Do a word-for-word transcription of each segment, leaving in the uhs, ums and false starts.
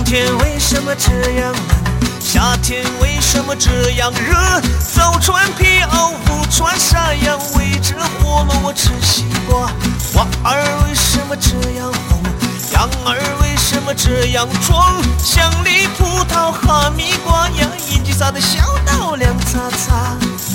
天为什么这样冷？夏天为什么这样热？早穿皮袄，午穿山羊，围着火炉我吃西瓜。花儿为什么这样红？羊儿为什么这样壮？香梨、葡萄、哈密瓜呀，银吉撒的小道亮擦擦。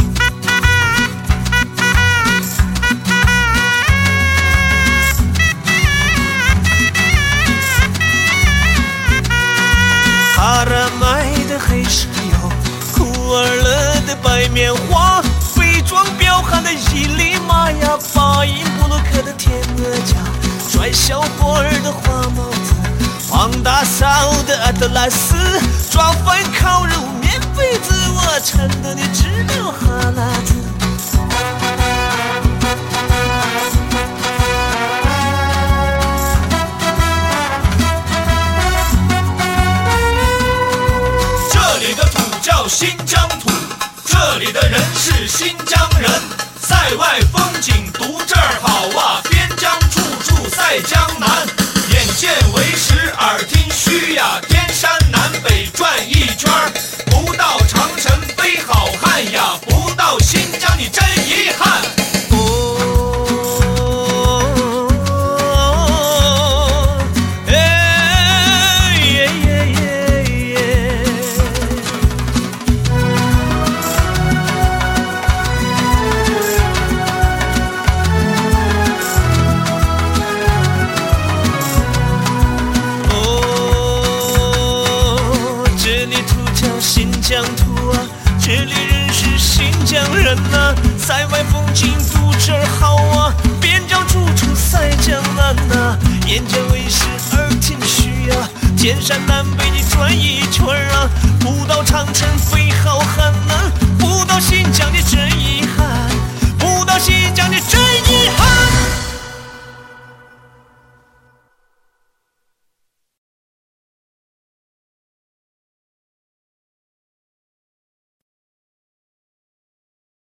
哈拉麦的黑石油，库尔勒的白棉花，非装彪悍的伊犁马呀，巴音布鲁克的天鹅脚，拽小伙儿的花帽子，黄大嫂的阿德莱斯，抓饭烤肉面被子，我馋得你直流哈喇子。 叫新疆土，这里的人是新疆人，塞外风景独这儿好啊，边疆处处赛江南，眼见为实，耳听虚呀，天山南北转一圈，不到长城非好汉呀，不到新疆你真遗憾。 新疆土啊，这里人是新疆人啊，塞外风景独